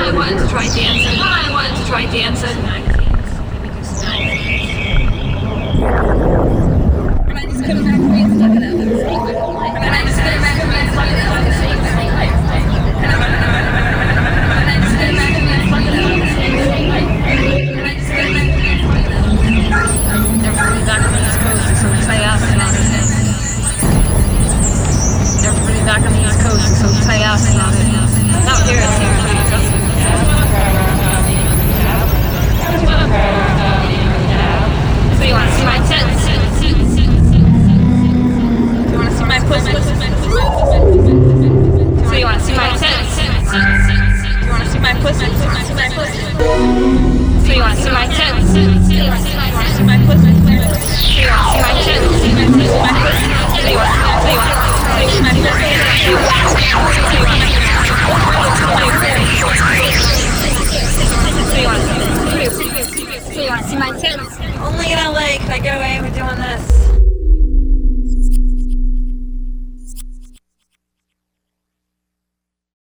I wanted to try dancing. I wanted to try dancing. And I just couldn't back being stuck in that little state. And I just couldn't back being stuck in that little state. And I just couldn't back being stuck in that little state. And I just couldn't back being stuck in that little state. They're really back on the East Coast, so chaos and all this. They're really back on the East Coast, so chaos and all this. Out here it's here. So you want to see my tits? You want to see my pussy? So you want to see my tits? You want to see my pussy? So you want to see my tits? You want to see my pussy? So you want to see my tits? So you want to see my pussy? So you want to see my pussy?